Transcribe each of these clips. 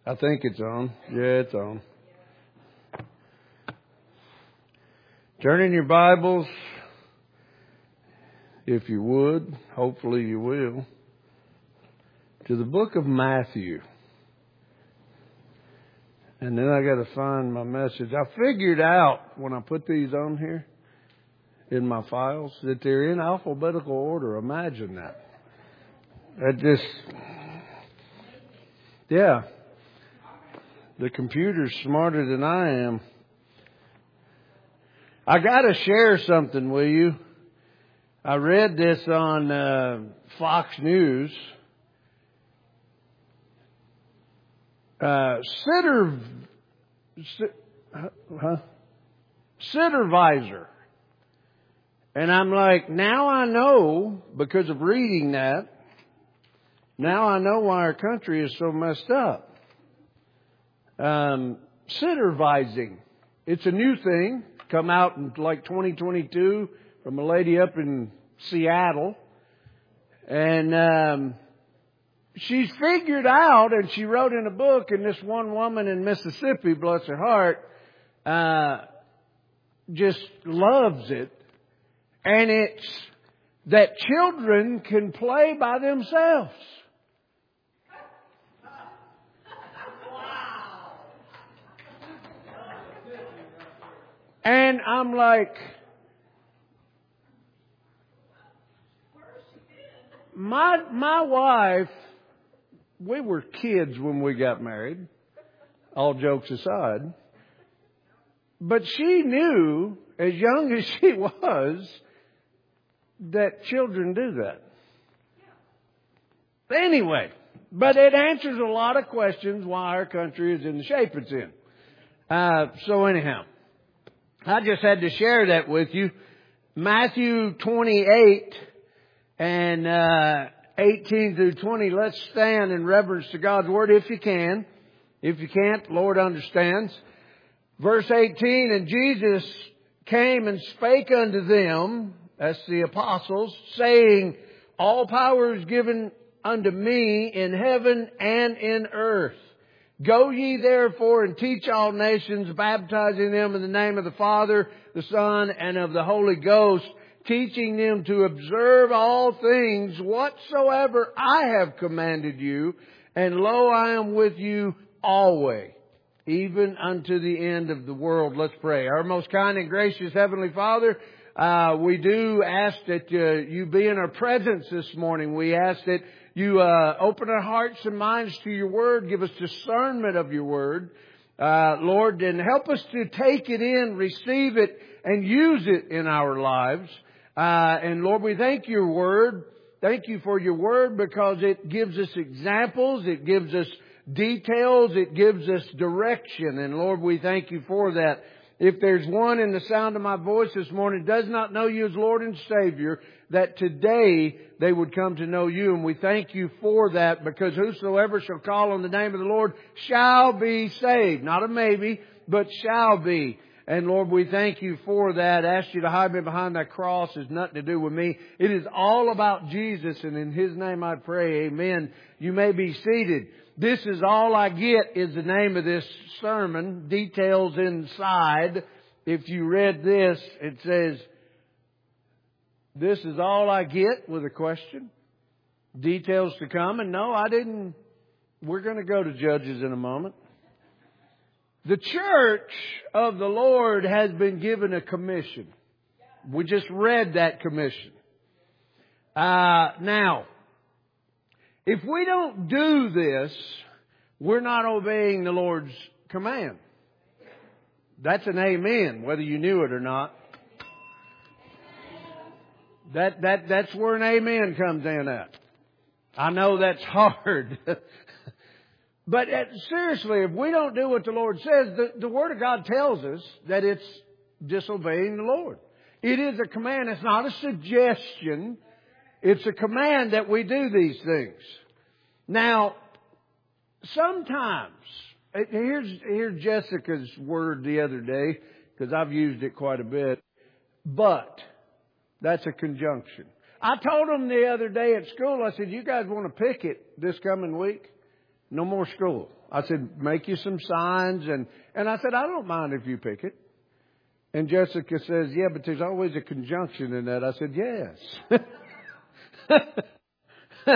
I think it's on. Yeah, it's on. Turn in your Bibles, if you would. Hopefully you will. To the book of Matthew. And then I got to find my message. I figured out when I put these on here in my files that they're in alphabetical order. Imagine that. Yeah. The computer's smarter than I am. I got to share something with you. I read this on Fox News. Sittervisor. And I'm like, now I know, because of reading that, now I know why our country is so messed up. Sittervising. It's a new thing. Come out in like 2022 from a lady up in Seattle. And she's figured out, and she wrote in a book, and this one woman in Mississippi, bless her heart, just loves it. And it's that children can play by themselves. And I'm like, my wife, we were kids when we got married, all jokes aside. But she knew, as young as she was, that children do that. Anyway, but it answers a lot of questions why our country is in the shape it's in. So anyhow, I just had to share that with you. Matthew 28 and 18 through 20. Let's stand in reverence to God's Word if you can. If you can't, the Lord understands. Verse 18, and Jesus came and spake unto them, that's the apostles, saying, all power is given unto me in heaven and in earth. Go ye therefore and teach all nations, baptizing them in the name of the Father, the Son, and of the Holy Ghost, teaching them to observe all things whatsoever I have commanded you. And lo, I am with you always, even unto the end of the world. Let's pray. Our most kind and gracious Heavenly Father, we do ask that you be in our presence this morning. We ask that you open our hearts and minds to your word. Give us discernment of your word, Lord, and help us to take it in, receive it, and use it in our lives. And Lord, we thank your word. Thank you for your word because it gives us examples. It gives us details. It gives us direction. And Lord, we thank you for that. If there's one in the sound of my voice this morning does not know you as Lord and Savior, that today they would come to know you. And we thank you for that, because whosoever shall call on the name of the Lord shall be saved. Not a maybe, but shall be. And Lord, we thank you for that. I ask you to hide me behind that cross. It has nothing to do with me. It is all about Jesus. And in His name I pray. Amen. You may be seated. This is all I get is the name of this sermon. Details inside. If you read this, it says, this is all I get, with a question. Details to come. And no, I didn't. We're going to go to Judges in a moment. The church of the Lord has been given a commission. We just read that commission. Now, if we don't do this, we're not obeying the Lord's command. That's an amen, whether you knew it or not. That's where an amen comes in at. I know that's hard. But seriously, if we don't do what the Lord says, the Word of God tells us that it's disobeying the Lord. It is a command. It's not a suggestion. It's a command that we do these things. Now, sometimes, here's Jessica's word the other day, because I've used it quite a bit. But, that's a conjunction. I told them the other day at school, I said, you guys want to pick it this coming week? No more school. I said, make you some signs. And I said, I don't mind if you pick it. And Jessica says, yeah, but there's always a conjunction in that. I said, yes.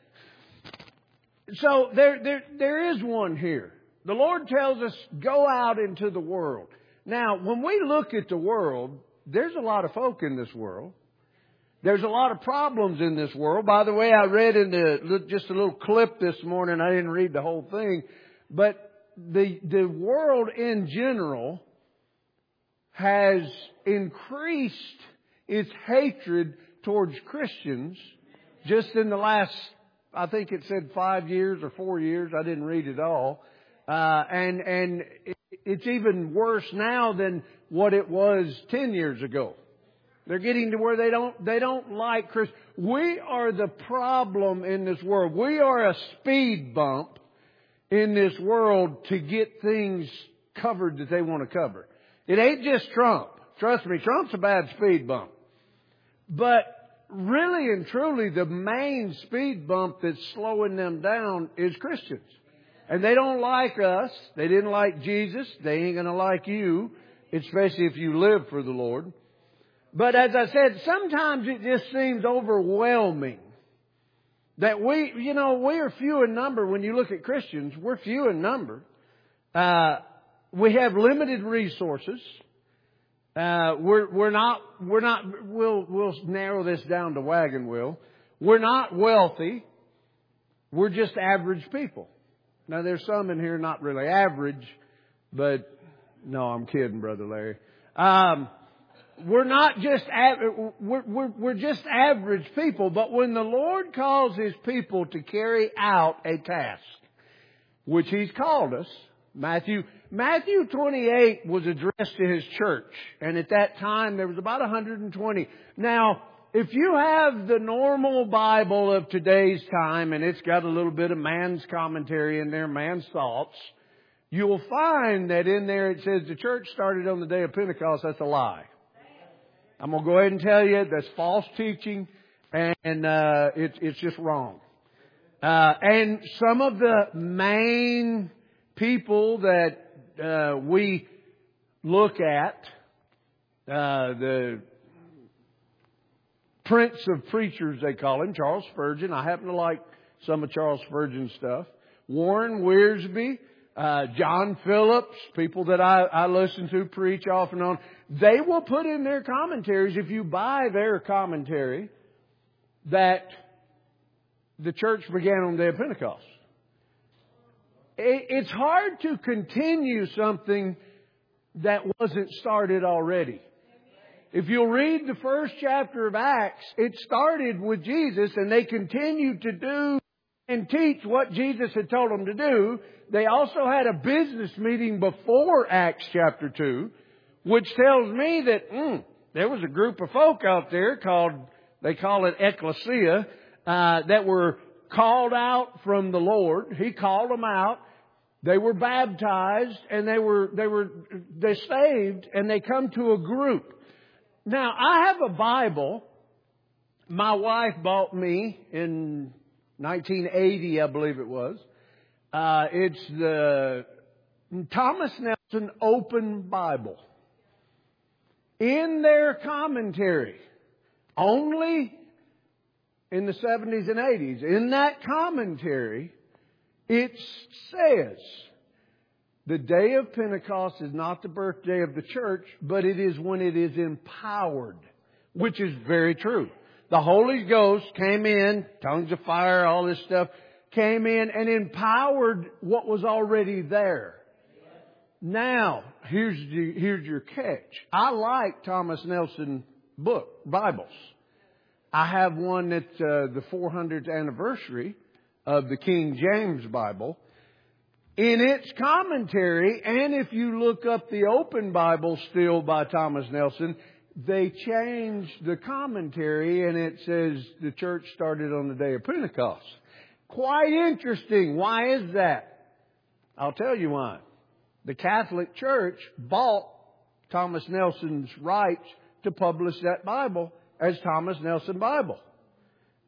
So there is one here. The Lord tells us, go out into the world. Now, when we look at the world, there's a lot of folk in this world. There's a lot of problems in this world. By the way, I read just a little clip this morning. I didn't read the whole thing. But the world in general has increased its hatred towards Christians just in the last, I think it said 5 years or 4 years. I didn't read it all. And it's even worse now than what it was 10 years ago. They're getting to where they don't like Christians. We are the problem in this world. We are a speed bump in this world to get things covered that they want to cover. It ain't just Trump. Trust me, Trump's a bad speed bump. But really and truly, the main speed bump that's slowing them down is Christians. And they don't like us. They didn't like Jesus. They ain't going to like you, especially if you live for the Lord. But as I said, sometimes it just seems overwhelming that we are few in number. When you look at Christians, we're few in number. We have limited resources. We'll narrow this down to wagon wheel. We're not wealthy. We're just average people. Now there's some in here not really average, but no, I'm kidding, Brother Larry. We're not just we're just average people, but when the Lord calls His people to carry out a task, which He's called us, Matthew 28 was addressed to His church, and at that time there was about 120. Now, if you have the normal Bible of today's time, and it's got a little bit of man's commentary in there, man's thoughts, you will find that in there it says the church started on the day of Pentecost. That's a lie. I'm going to go ahead and tell you that's false teaching, and it's just wrong. And some of the main people that we look at, the Prince of Preachers, they call him, Charles Spurgeon. I happen to like some of Charles Spurgeon's stuff. Warren Wiersbe, John Phillips, people that I listen to preach off and on. They will put in their commentaries, if you buy their commentary, that the church began on the day of Pentecost. It's hard to continue something that wasn't started already. If you'll read the first chapter of Acts, it started with Jesus, and they continued to do and teach what Jesus had told them to do. They also had a business meeting before Acts chapter 2, which tells me that there was a group of folk out there they call it ecclesia, that were called out from the Lord. He called them out. They were baptized, and they saved, and they come to a group. Now, I have a Bible my wife bought me in 1980, I believe it was. It's the Thomas Nelson Open Bible. In their commentary, only in the 70s and 80s, in that commentary, it says the day of Pentecost is not the birthday of the church, but it is when it is empowered, which is very true. The Holy Ghost came in, tongues of fire, all this stuff, came in and empowered what was already there. Now, here's your catch. I like Thomas Nelson Bibles. I have one that's the 400th anniversary of the King James Bible. In its commentary, and if you look up the Open Bible still by Thomas Nelson, they changed the commentary and it says the church started on the day of Pentecost. Quite interesting. Why is that? I'll tell you why. The Catholic Church bought Thomas Nelson's rights to publish that Bible as Thomas Nelson Bible.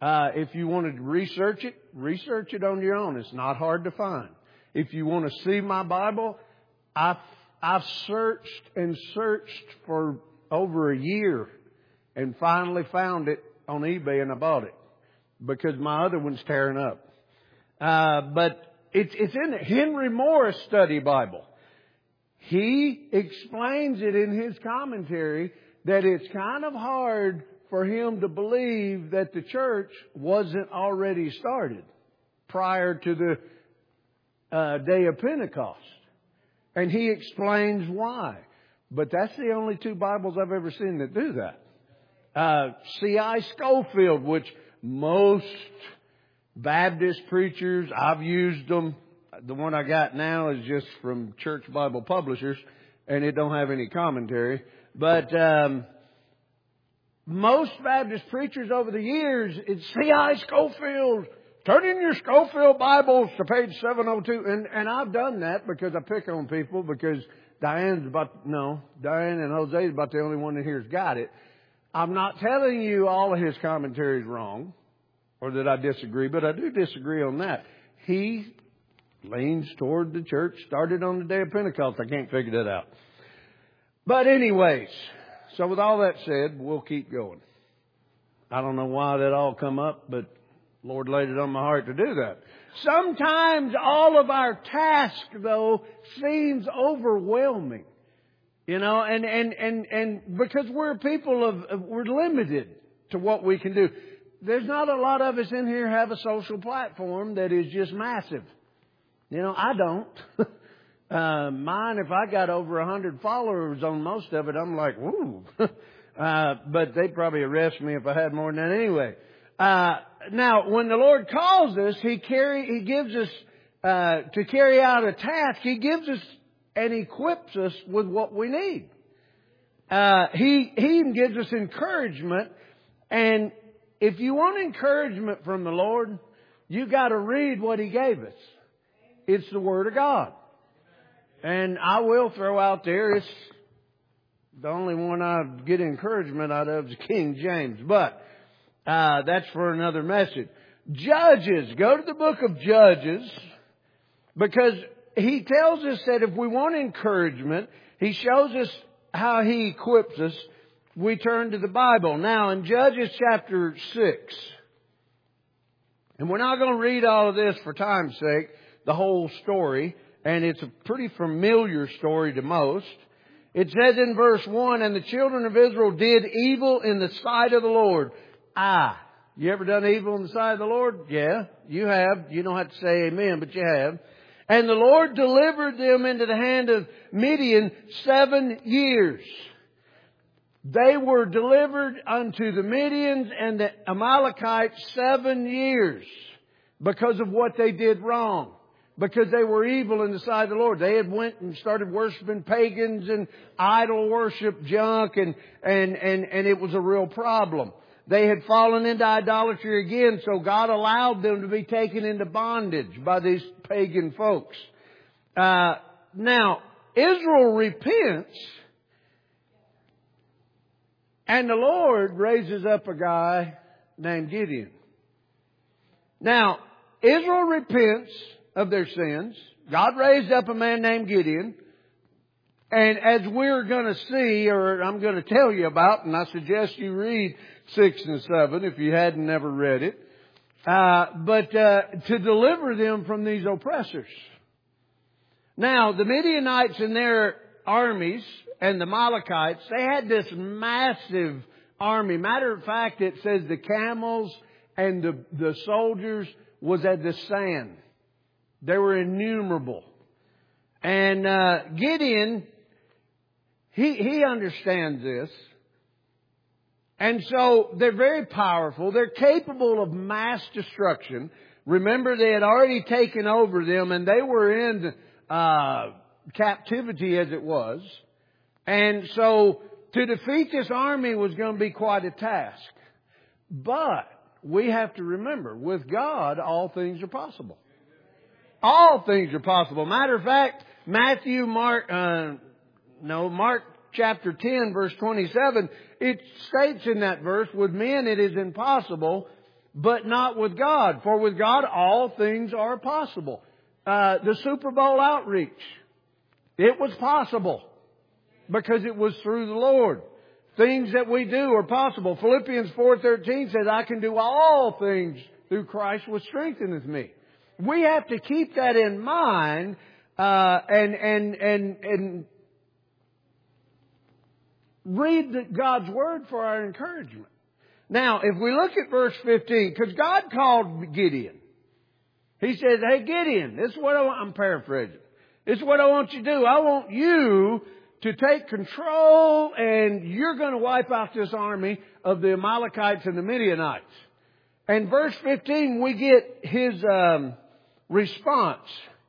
If you wanted to research it on your own. It's not hard to find. If you want to see my Bible, I've searched and searched for over a year and finally found it on eBay and I bought it because my other one's tearing up. But it's in the Henry Morris Study Bible. He explains it in his commentary that it's kind of hard for him to believe that the church wasn't already started prior to the day of Pentecost. And he explains why. But that's the only two Bibles I've ever seen that do that. C.I. Scofield, which most Baptist preachers, I've used them. The one I got now is just from Church Bible Publishers, and it don't have any commentary. But most Baptist preachers over the years, it's C.I. Scofield. Turn in your Scofield Bibles to page 702. And I've done that because I pick on people because Diane and Jose is about the only one in here's got it. I'm not telling you all of his commentary is wrong or that I disagree, but I do disagree on that. He leans toward the church started on the day of Pentecost. I can't figure that out. But anyways, so with all that said, we'll keep going. I don't know why that all come up, but Lord laid it on my heart to do that. Sometimes all of our task, though, seems overwhelming. You know, and because we're people we're limited to what we can do. There's not a lot of us in here have a social platform that is just massive. You know, I don't. Mine, if I got over 100 followers on most of it, I'm like, woo. But they'd probably arrest me if I had more than that anyway. Now, when the Lord calls us, He gives us, to carry out a task, He gives us and equips us with what we need. He even gives us encouragement. And if you want encouragement from the Lord, you got to read what He gave us. It's the Word of God. And I will throw out there, it's the only one I get encouragement out of is King James. But that's for another message. Judges. Go to the book of Judges. Because he tells us that if we want encouragement, he shows us how he equips us. We turn to the Bible. Now in Judges chapter 6. And we're not going to read all of this for time's sake. The whole story. And it's a pretty familiar story to most. It says in verse 1, and the children of Israel did evil in the sight of the Lord. You ever done evil in the sight of the Lord? Yeah, you have. You don't have to say amen, but you have. And the Lord delivered them into the hand of Midian 7 years. They were delivered unto the Midians and the Amalekites 7 years because of what they did wrong. Because they were evil in the sight of the Lord. They had went and started worshiping pagans and idol worship junk and it was a real problem. They had fallen into idolatry again, so God allowed them to be taken into bondage by these pagan folks. Now, Israel repents, and the Lord raises up a guy named Gideon. Now, Israel repents of their sins. God raised up a man named Gideon. And as we're going to see, or I'm going to tell you about, and I suggest you read 6 and 7 if you hadn't never read it. But to deliver them from these oppressors. Now, the Midianites and their armies and the Amalekites, they had this massive army. Matter of fact, it says the camels and the soldiers was at the sand. They were innumerable. And Gideon, he understands this. And so they're very powerful. They're capable of mass destruction. Remember, they had already taken over them and they were in captivity as it was. And so to defeat this army was going to be quite a task. But we have to remember, with God, all things are possible. All things are possible. Matter of fact, Mark chapter 10, verse 27, it states in that verse, with men it is impossible, but not with God. For with God all things are possible. The Super Bowl outreach, it was possible because it was through the Lord. Things that we do are possible. Philippians 4:13 says, I can do all things through Christ which strengtheneth me. We have to keep that in mind, and read God's Word for our encouragement. Now, if we look at verse 15, because God called Gideon. He says, hey Gideon, this is what I'm paraphrasing. This is what I want you to do. I want you to take control, and you're going to wipe out this army of the Amalekites and the Midianites. And verse 15, we get his response.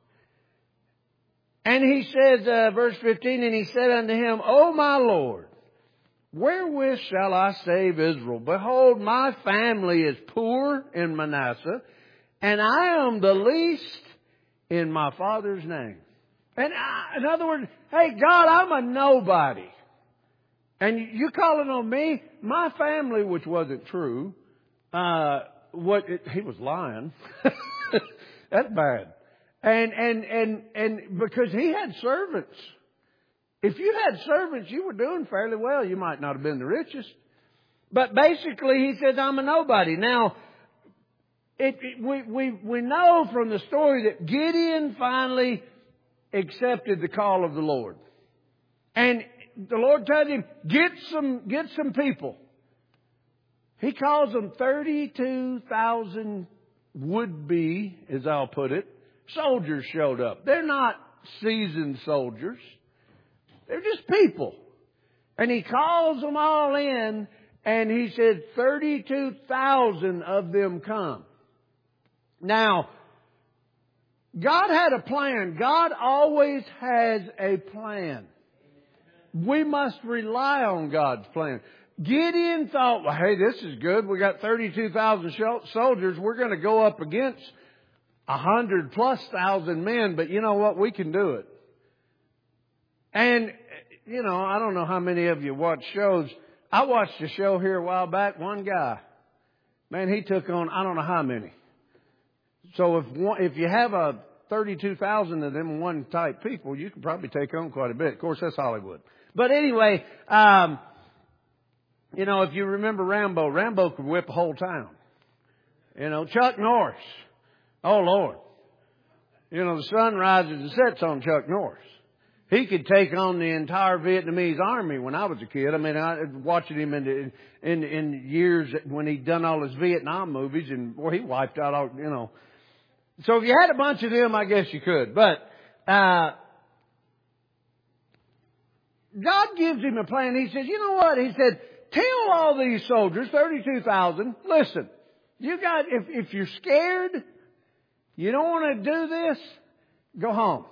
And he says, verse 15, and he said unto him, O my Lord, wherewith shall I save Israel? Behold, my family is poor in Manasseh, and I am the least in my father's name. And in other words, hey God, I'm a nobody. And you calling on me? My family, which wasn't true, he was lying. That's bad. And because he had servants. If you had servants, you were doing fairly well. You might not have been the richest. But basically, he says, I'm a nobody. Now, we know from the story that Gideon finally accepted the call of the Lord. And the Lord told him, get some people. He calls them 32,000 would-be, as I'll put it, soldiers showed up. They're not seasoned soldiers. They're just people. And he calls them all in, and he said 32,000 of them come. Now, God had a plan. God always has a plan. We must rely on God's plan. Gideon thought, well, hey, this is good. We got 32,000 soldiers. We're going to go up against 100,000+ men, but you know what? We can do it. And, you know, I don't know how many of you watch shows. I watched a show here a while back. One guy, man, he took on, I don't know how many. So if you have 32,000 of them one type people, you can probably take on quite a bit. Of course, that's Hollywood. But anyway, you know, if you remember Rambo could whip a whole town. You know, Chuck Norris. Oh, Lord. You know, the sun rises and sets on Chuck Norris. He could take on the entire Vietnamese army when I was a kid. I mean, I was watching him in years when he'd done all his Vietnam movies, and boy, he wiped out all, you know. So if you had a bunch of them, I guess you could. But God gives him a plan. He says, you know what? He said, tell all these soldiers, 32,000, listen, you got, if you're scared, you don't want to do this, go home.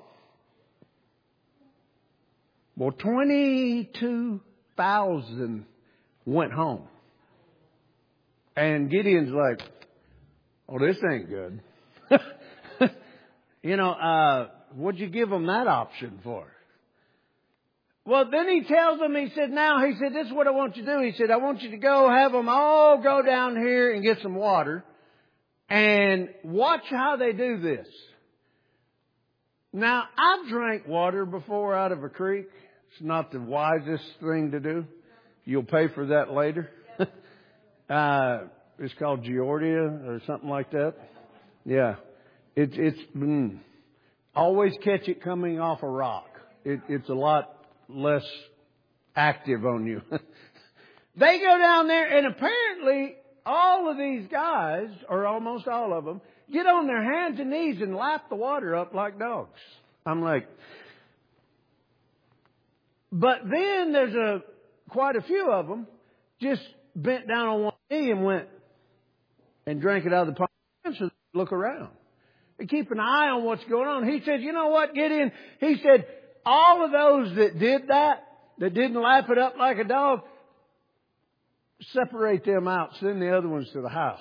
Well, 22,000 went home. And Gideon's like, oh, this ain't good. You know, what'd you give them that option for? Well, then he tells them, he said, this is what I want you to do. He said, I want you to go have them all go down here and get some water and watch how they do this. Now, I've drank water before out of a creek. It's not the wisest thing to do. You'll pay for that later. It's called Giardia or something like that. Yeah. It's always catch it coming off a rock. It's a lot less active on you. They go down there, and apparently all of these guys, or almost all of them, get on their hands and knees and lap the water up like dogs. I'm like, but then there's quite a few of them just bent down on one knee and went and drank it out of the palm, so they look around. They keep an eye on what's going on. He said, you know what, Gideon? He said, all of those that did that didn't lap it up like a dog, separate them out, send the other ones to the house.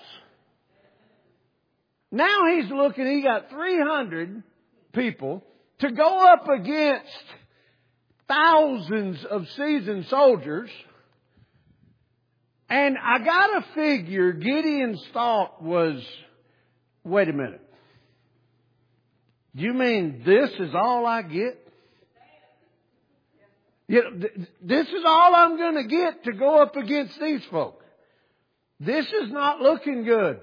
Now he's looking, he got 300 people to go up against thousands of seasoned soldiers. And I got to figure Gideon's thought was, wait a minute. You mean this is all I get? This is all I'm going to get to go up against these folk. This is not looking good.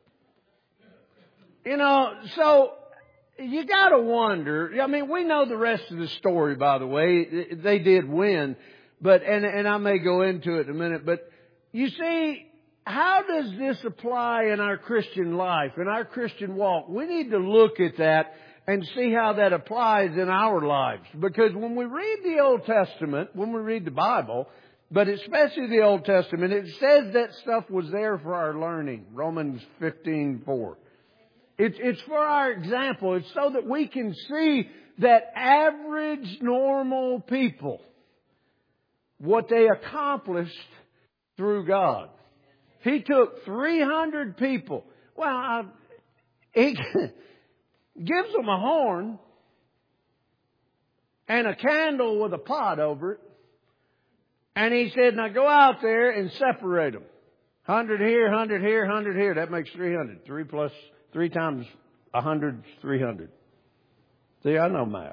So you got to wonder. I mean, we know the rest of the story, by the way. They did win, and I may go into it in a minute. But you see, how does this apply in our Christian life, in our Christian walk? We need to look at that and see how that applies in our lives. Because when we read the Old Testament, when we read the Bible, but especially the Old Testament, it says that stuff was there for our learning. Romans 15:4. It's for our example. It's so that we can see that average, normal people, what they accomplished through God. He took 300 people. Well, he gives them a horn and a candle with a pot over it. And he said, now go out there and separate them. 100 here, 100 here, 100 here. That makes 300. 3 times 100 is 300. See, I know math.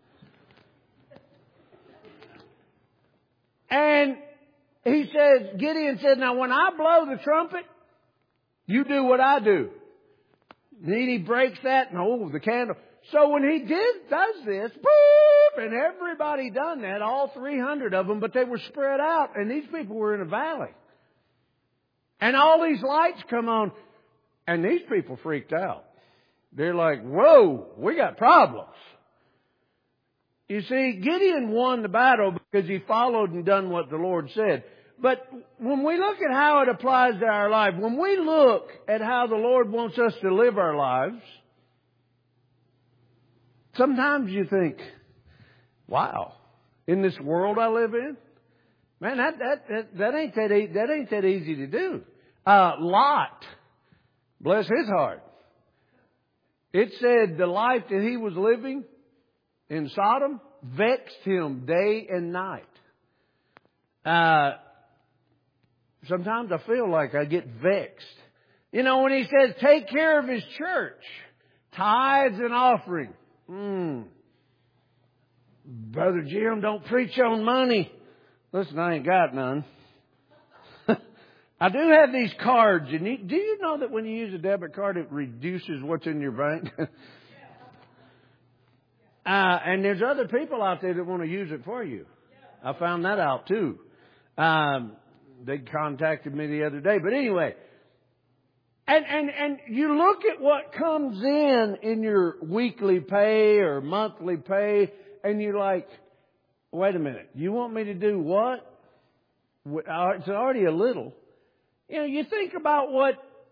And he says, Gideon said, now when I blow the trumpet, you do what I do. Then he breaks that and the candle. So when he does this, boop, and everybody done that, all 300 of them, but they were spread out, and these people were in a valley. And all these lights come on, and these people freaked out. They're like, whoa, we got problems. You see, Gideon won the battle because he followed and done what the Lord said. But when we look at how it applies to our life, when we look at how the Lord wants us to live our lives, sometimes you think, wow, in this world I live in, man, that ain't that easy to do. Lot, bless his heart. It said the life that he was living in Sodom vexed him day and night. Sometimes I feel like I get vexed. When he says take care of his church, tithes and offering. Brother Jim, don't preach on money. Listen, I ain't got none. I do have these cards. Do you know that when you use a debit card, it reduces what's in your bank? And there's other people out there that want to use it for you. I found that out too. They contacted me the other day. But anyway, and you look at what comes in your weekly pay or monthly pay, and you're like, wait a minute, you want me to do what? It's already a little. You think about what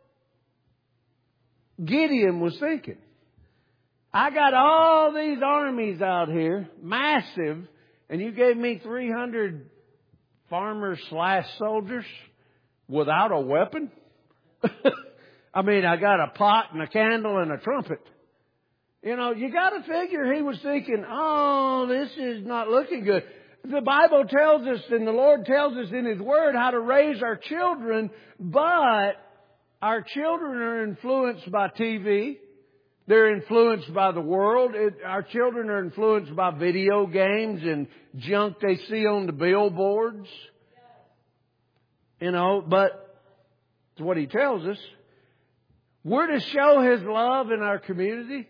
Gideon was thinking. I got all these armies out here, massive, and you gave me 300 farmers/soldiers without a weapon? I mean, I got a pot and a candle and a trumpet. You got to figure he was thinking, oh, this is not looking good. The Bible tells us and the Lord tells us in His Word how to raise our children, but our children are influenced by TV. They're influenced by the world. Our children are influenced by video games and junk they see on the billboards. But it's what He tells us. We're to show His love in our community.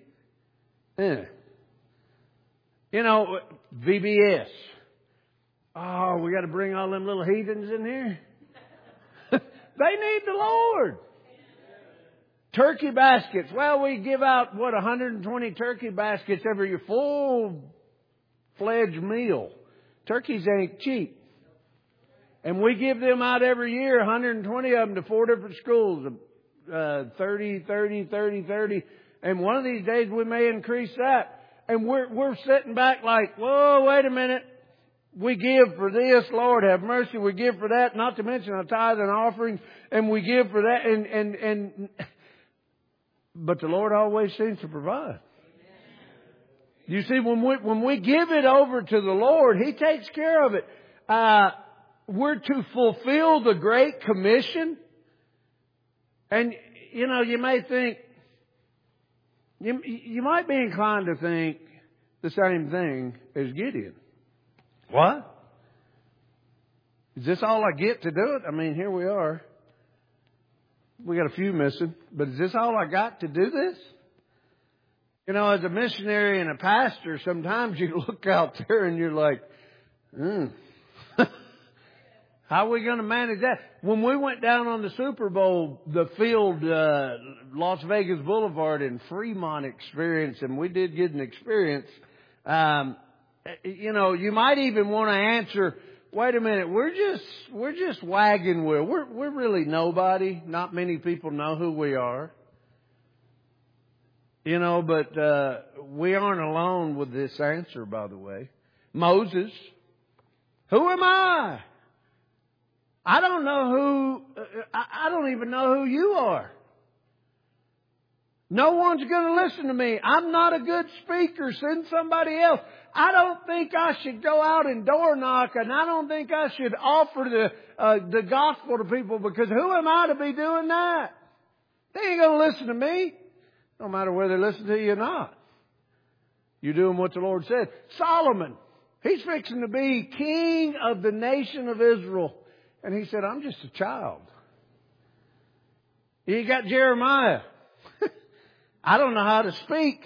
VBS. Oh, we got to bring all them little heathens in here. They need the Lord. Turkey baskets. Well, we give out, 120 turkey baskets every full-fledged meal. Turkeys ain't cheap. And we give them out every year, 120 of them to 4 different schools. 30. And one of these days we may increase that. And we're sitting back like, whoa, wait a minute. We give for this, Lord have mercy. We give for that, not to mention our tithe and offerings. And we give for that. But the Lord always seems to provide. You see, when we give it over to the Lord, He takes care of it. we're to fulfill the Great Commission. And, you may think, you might be inclined to think the same thing as Gideon. What? Is this all I get to do it? I mean, here we are. We got a few missing, but is this all I got to do this? As a missionary and a pastor, sometimes you look out there and you're like, how are we going to manage that? When we went down on the Super Bowl, the field, Las Vegas Boulevard and Fremont experience, and we did get an experience, you might even want to answer, wait a minute, we're just wagon wheel. We're really nobody. Not many people know who we are. But we aren't alone with this answer, by the way. Moses, who am I? I don't know I don't even know who you are. No one's going to listen to me. I'm not a good speaker. Send somebody else. I don't think I should go out and door knock, and I don't think I should offer the gospel to people, because who am I to be doing that? They ain't going to listen to me. No matter whether they listen to you or not. You're doing what the Lord said. Solomon, he's fixing to be king of the nation of Israel. And he said, I'm just a child. You got Jeremiah. I don't know how to speak.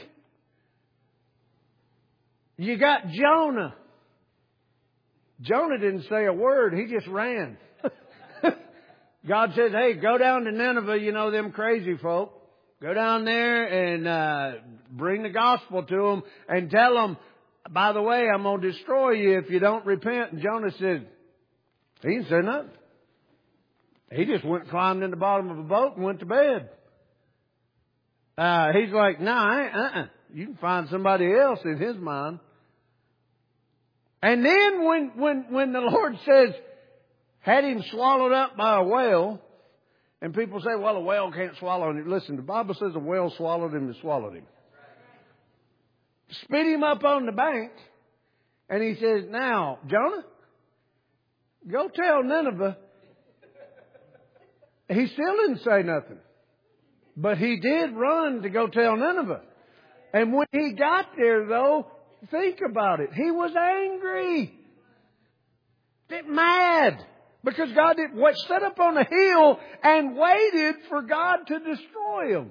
You got Jonah. Jonah didn't say a word. He just ran. God says, hey, go down to Nineveh, them crazy folk. Go down there and bring the gospel to them and tell them, by the way, I'm going to destroy you if you don't repent. And Jonah said, he didn't say nothing. He just climbed in the bottom of a boat and went to bed. He's like, no, you can find somebody else in his mind. And then when the Lord says, had him swallowed up by a whale, and people say, well, a whale can't swallow him. Listen, the Bible says a whale swallowed him and swallowed him. Spit him up on the bank. And he says, now, Jonah, go tell Nineveh. He still didn't say nothing. But he did run to go tell Nineveh. And when he got there, though, think about it. He was angry. Mad. Because God set up on a hill and waited for God to destroy him.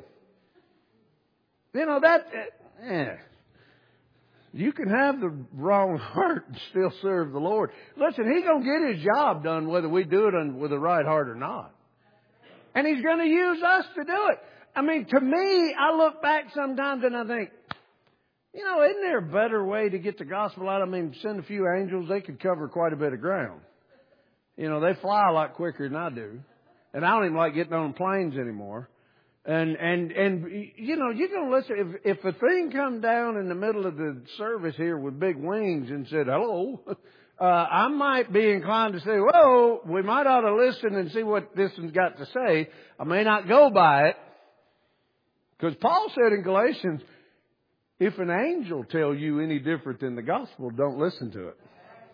You can have the wrong heart and still serve the Lord. Listen, He's going to get His job done whether we do it with the right heart or not. And He's going to use us to do it. I mean, to me, I look back sometimes and I think, isn't there a better way to get the gospel out? I mean, send a few angels, they could cover quite a bit of ground. They fly a lot quicker than I do. And I don't even like getting on planes anymore. And you're going to listen. If a thing come down in the middle of the service here with big wings and said, hello, I might be inclined to say, whoa, we might ought to listen and see what this one's got to say. I may not go by it. Because Paul said in Galatians, if an angel tell you any different than the gospel, don't listen to it.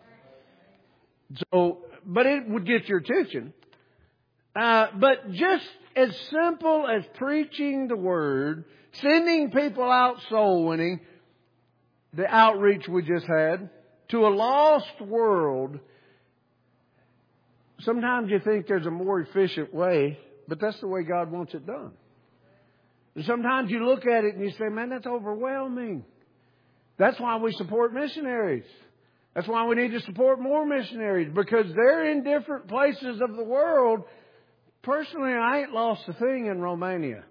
So, but it would get your attention. But just as simple as preaching the word, sending people out soul winning, the outreach we just had, to a lost world, sometimes you think there's a more efficient way, but that's the way God wants it done. And sometimes you look at it and you say, man, that's overwhelming. That's why we support missionaries. That's why we need to support more missionaries, because they're in different places of the world. Personally, I ain't lost a thing in Romania.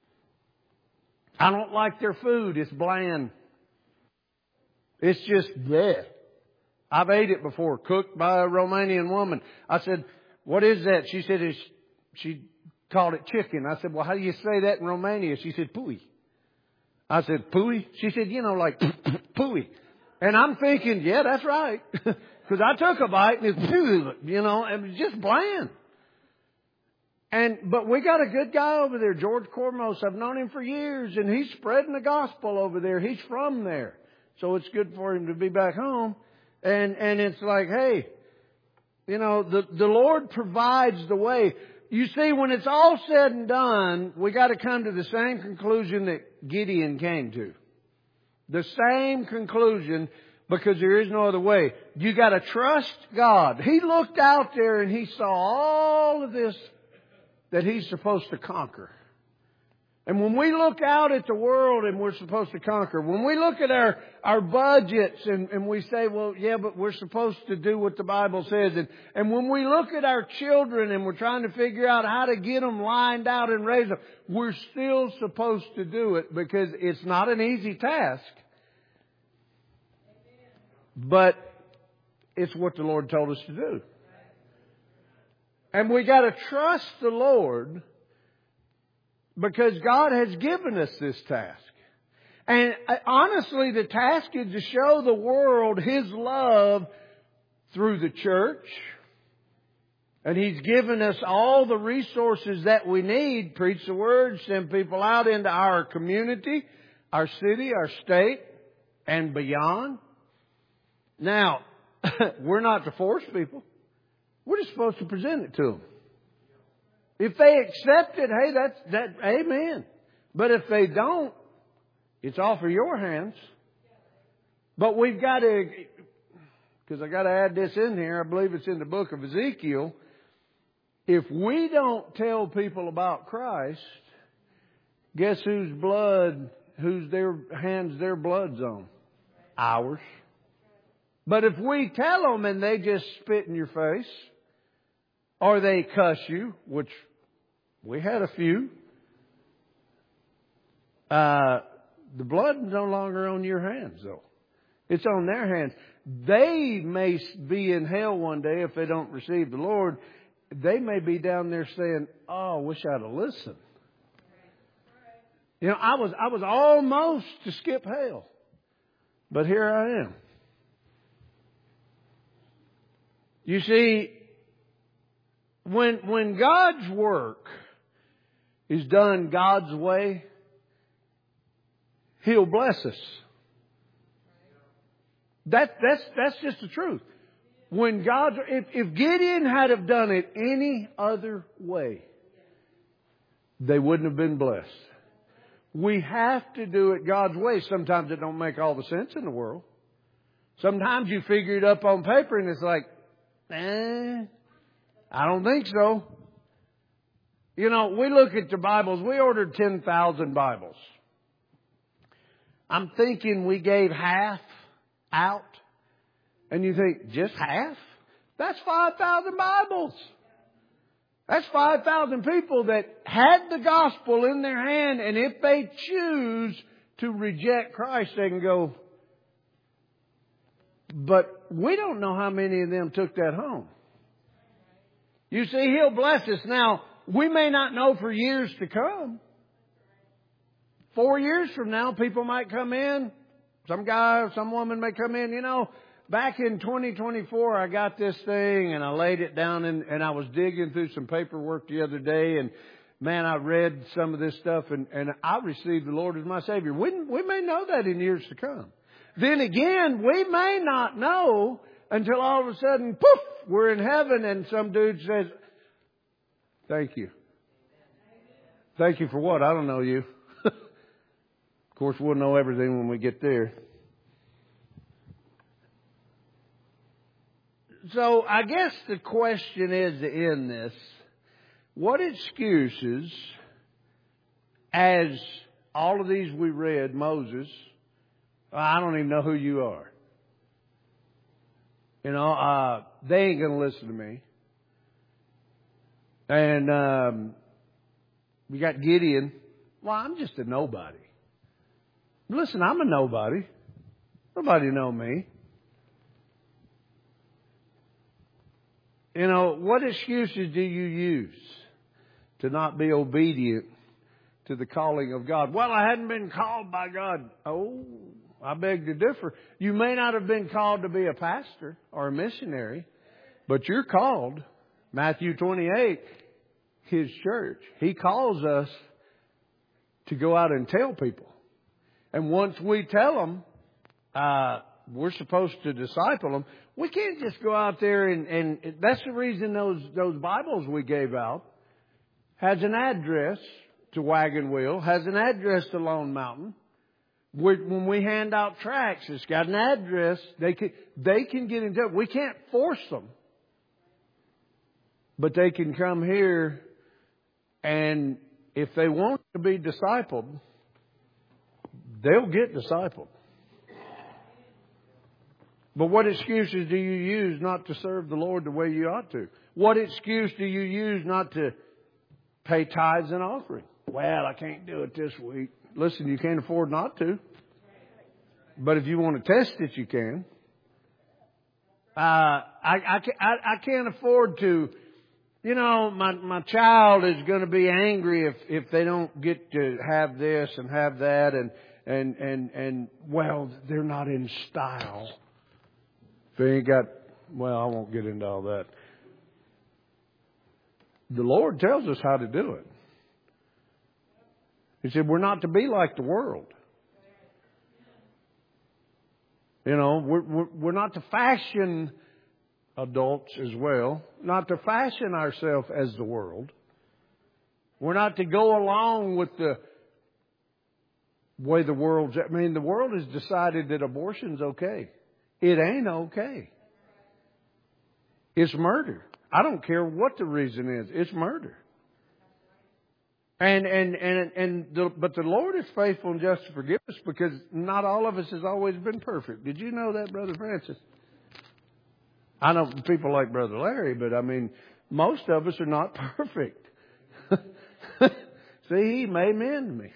I don't like their food. It's bland. It's just there. I've ate it before, cooked by a Romanian woman. I said, what is that? She said, she called it chicken. I said, well, how do you say that in Romania? She said, pui. I said, pui? She said, like pui. And I'm thinking, yeah, that's right. Because I took a bite and it's, it was just bland. But we got a good guy over there, George Cormos. I've known him for years, and he's spreading the gospel over there. He's from there. So it's good for him to be back home. And it's like, hey, You know, the Lord provides the way. You see, when it's all said and done, we got to come to the same conclusion that Gideon came to. The same conclusion, because there is no other way. You got to trust God. He looked out there and he saw all of this that he's supposed to conquer. And when we look out at the world and we're supposed to conquer, when we look at our budgets and we say, well, yeah, but we're supposed to do what the Bible says. And when we look at our children and we're trying to figure out how to get them lined out and raise them, we're still supposed to do it because it's not an easy task. But it's what the Lord told us to do. And we got to trust the Lord because God has given us this task. And honestly, the task is to show the world His love through the church. And He's given us all the resources that we need. Preach the Word, send people out into our community, our city, our state, and beyond. Now, we're not to force people. We're just supposed to present it to them. If they accept it, hey, that's amen. But if they don't, it's off of your hands. But we've got to, because I got to add this in here. I believe it's in the book of Ezekiel. If we don't tell people about Christ, guess whose their hands their blood's on? Ours. But if we tell them and they just spit in your face, or they cuss you, which we had a few, the blood is no longer on your hands, though. It's on their hands. They may be in hell one day if they don't receive the Lord. They may be down there saying, "Oh, I wish I'd have listened." You know, I was almost to skip hell, but here I am. You see, when God's work is done God's way, He'll bless us. That's just the truth. When if Gideon had have done it any other way, they wouldn't have been blessed. We have to do it God's way. Sometimes it don't make all the sense in the world. Sometimes you figure it up on paper and it's like, I don't think so. You know, we look at the Bibles. We ordered 10,000 Bibles. I'm thinking we gave half out. And you think, just half? That's 5,000 Bibles. That's 5,000 people that had the gospel in their hand. And if they choose to reject Christ, they can go. But we don't know how many of them took that home. You see, He'll bless us. Now, we may not know for years to come. 4 years from now, people might come in. Some guy or some woman may come in. You know, back in 2024, I got this thing and I laid it down and I was digging through some paperwork the other day. And man, I read some of this stuff and I received the Lord as my Savior. We may know that in years to come. Then again, we may not know until all of a sudden, poof, we're in heaven and some dude says, "Thank you." Thank you for what? I don't know you. Of course, we'll know everything when we get there. So I guess the question is to end this, what excuses, as all of these we read, Moses, I don't even know who you are. You know, they ain't going to listen to me. And we got Gideon. Well, I'm just a nobody. Listen, I'm a nobody. Nobody know me. You know, what excuses do you use to not be obedient to the calling of God? Well, I hadn't been called by God. Oh, I beg to differ. You may not have been called to be a pastor or a missionary, but you're called. Matthew 28, His church. He calls us to go out and tell people. And once we tell them, we're supposed to disciple them. We can't just go out there and that's the reason those Bibles we gave out has an address to Wagon Wheel, has an address to Lone Mountain. When we hand out tracts, it's got an address. They can get in touch. We can't force them. But they can come here, and if they want to be discipled, they'll get discipled. But what excuses do you use not to serve the Lord the way you ought to? What excuse do you use not to pay tithes and offering? Well, I can't do it this week. Listen, you can't afford not to. But if you want to test it, you can. I can't afford to. You know, my child is going to be angry if they don't get to have this and have that and well, they're not in style. If they ain't got, well, I won't get into all that. The Lord tells us how to do it. He said we're not to be like the world. You know, we're not to fashion adults as well, not to fashion ourselves as the world. We're not to go along with the way the world's. I mean, the world has decided that abortion's okay. It ain't okay. It's murder. I don't care what the reason is. It's murder. But the Lord is faithful and just to forgive us because not all of us has always been perfect. Did you know that, Brother Francis? I know people like Brother Larry, but I mean, most of us are not perfect. See, he may mend me.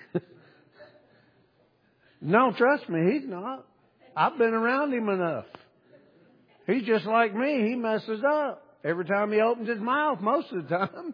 No, trust me, he's not. I've been around him enough. He's just like me. He messes up every time he opens his mouth, most of the time.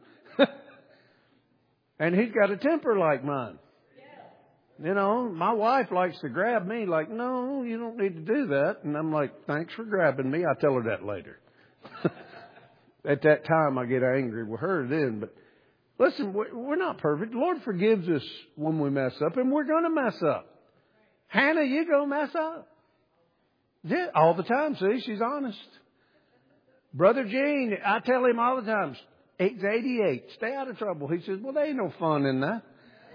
And he's got a temper like mine. You know, my wife likes to grab me like, no, you don't need to do that. And I'm like, thanks for grabbing me. I'll tell her that later. At that time, I get angry with her then. But listen, we're not perfect. The Lord forgives us when we mess up, and we're going to mess up. Hannah, you go mess up. Yeah, all the time. See, she's honest. Brother Gene, I tell him all the time, he's 88. Stay out of trouble. He says, well, there ain't no fun in that.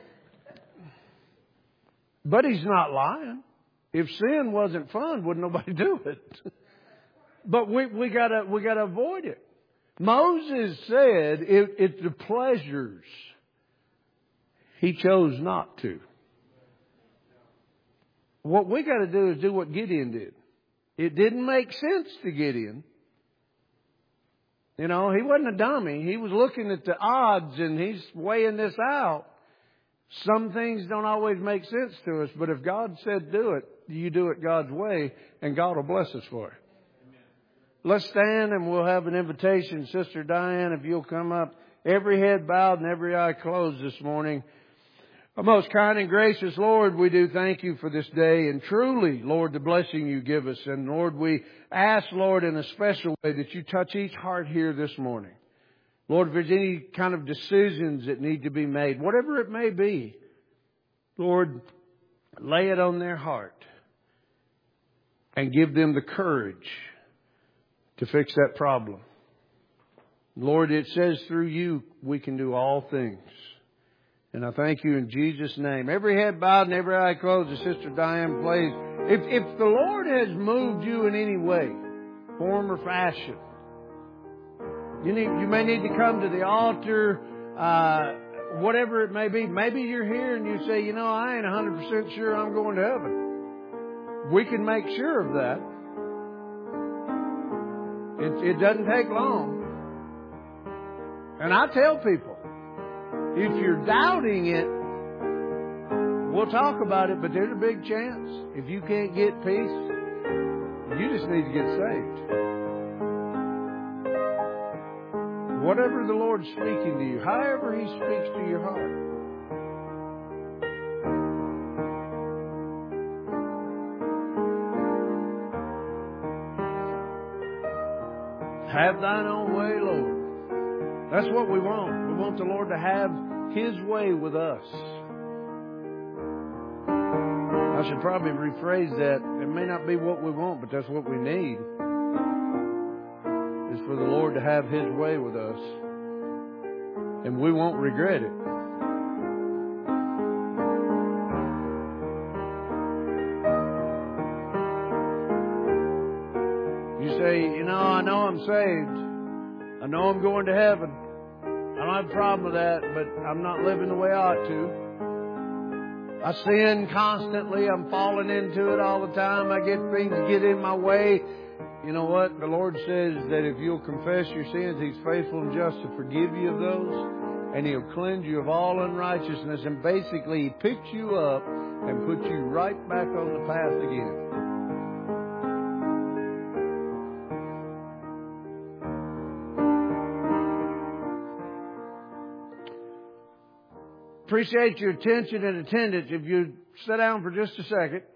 But he's not lying. If sin wasn't fun, wouldn't nobody do it? But we gotta avoid it. Moses said it's the pleasures. He chose not to. What we got to do is do what Gideon did. It didn't make sense to Gideon. You know, he wasn't a dummy. He was looking at the odds and he's weighing this out. Some things don't always make sense to us, but if God said do it, you do it God's way, and God will bless us for it. Amen. Let's stand and we'll have an invitation. Sister Diane, if you'll come up. Every head bowed and every eye closed this morning. Our most kind and gracious Lord, we do thank you for this day. And truly, Lord, the blessing you give us. And Lord, we ask, Lord, in a special way that you touch each heart here this morning. Lord, if there's any kind of decisions that need to be made, whatever it may be, Lord, lay it on their heart and give them the courage to fix that problem. Lord, it says through you we can do all things. And I thank you in Jesus' name. Every head bowed and every eye closed. As Sister Diane plays. If the Lord has moved you in any way, form or fashion, you may need to come to the altar, whatever it may be. Maybe you're here and you say, you know, I ain't 100% sure I'm going to heaven. We can make sure of that. It doesn't take long. And I tell people, if you're doubting it, we'll talk about it, but there's a big chance. If you can't get peace, you just need to get saved. Whatever the Lord's speaking to you, however He speaks to your heart. Have thine own way, Lord. That's what we want. We want the Lord to have His way with us. I should probably rephrase that. It may not be what we want, but that's what we need. Is for the Lord to have His way with us. And we won't regret it. You say, I know I'm saved. I know I'm going to heaven. I don't have a problem with that, but I'm not living the way I ought to. I sin constantly. I'm falling into it all the time. I get things get in my way. You know what? The Lord says that if you'll confess your sins, He's faithful and just to forgive you of those. And He'll cleanse you of all unrighteousness. And basically, He picks you up and puts you right back on the path again. Appreciate your attention and attendance. If you sit down for just a second.